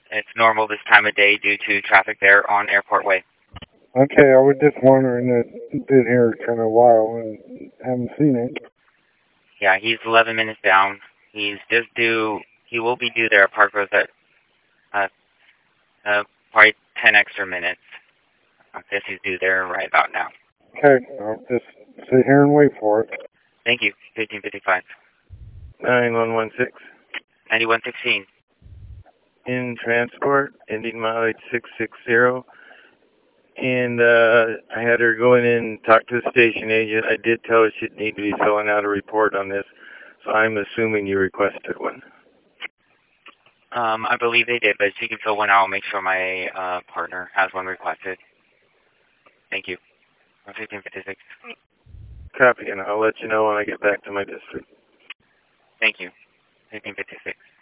It's normal this time of day due to traffic there on Airport Way. Okay, I was just wondering. It's been here kind of a while and haven't seen it. Yeah, he's 11 minutes down. He's just due. He will be due there at Park Rose at probably 10 extra minutes. I guess he's due there right about now. Okay, I'll just sit here and wait for it. Thank you. 1555. 9116. 9116. In transport, ending mileage 660. And I had her go in and talk to the station agent. I did tell her she'd need to be filling out a report on this, so I'm assuming you requested one. I believe they did, but she can fill one out. I'll make sure my partner has one requested. Thank you. 1556. Copy, and I'll let you know when I get back to my district. Thank you. 1556.